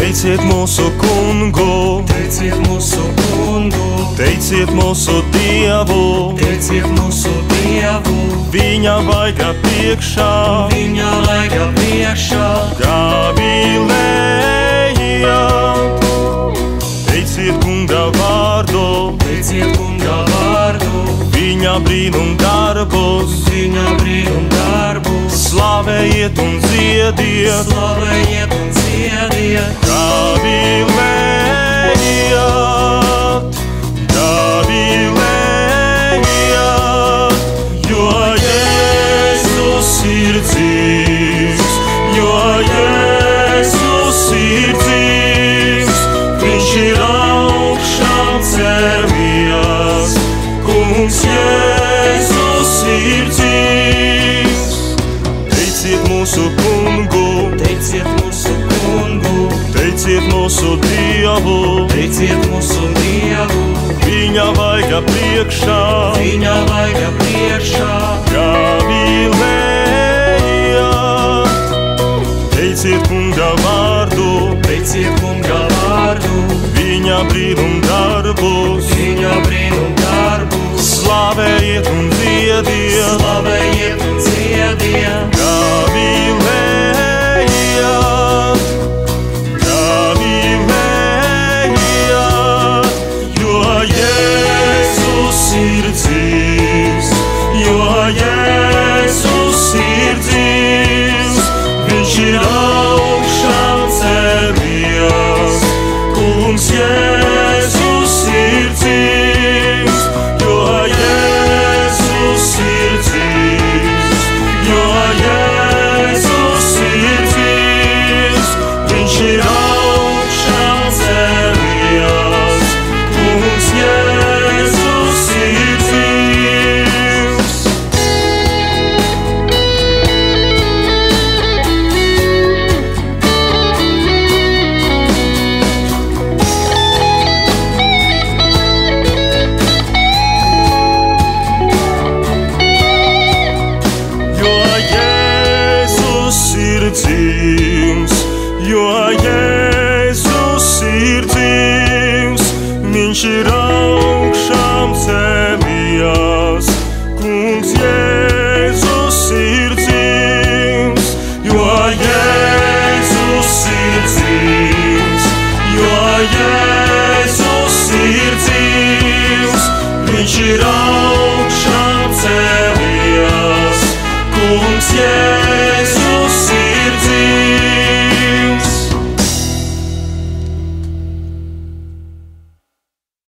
Teiciet mūsu kungu, teiciet mūsu kungu, teiciet mūsu Dievu, teiciet mūsu Dievu, viņa vaiga priekšā, viņa vaiga priekšā, gavilējāt. Teiciet kunga vārdu, teiciet kunga vārdu, viņa brīnum darbus, viņa brīnum darbus, slavējiet un dziediet, slavējiet un dziediet, gavilējāt, gavilējāt, jo Jēzus ir dzīvs, jo Jēzus ir dzīvs, viņš ir augšām cēlies, kungs Jēzus ir dzīvs. Teiciet mūsu kungu, teiciet mūsu kungu, teiciet mūsu Dievu, teiciet mūsu Dievu, viņa vaiga priekšā, viņa vaiga priekšā, gavilējāt. Teiciet kunga vārdu, teiciet kunga vārdu, viņa brīnum darbus, viņa brīnum darbus, slavējiet un dziediet, slavējiet un dziediet, gavilējāt, gavilējāt, jo Jēzus ir dzīvs, jo Jēzus ir dzīvs, viņš ir augšām cēlies, kungs Jēzus ir dzīvs, jo Jēzus ir dzīvs, jo Jēzus ir dzīvs, viņš ir augšām cēlies, kungs Jēzus ir dzīvs. Jo Jēzus ir dzīvs, jo Jēzus ir dzīvs, viņš ir augšām cēlies, kungs Jēzus ir dzīvs, jo Jēzus ir dzīvs, jo Jēzus ir dzīvs, viņš ir augšām cēlies, kungs Jēzus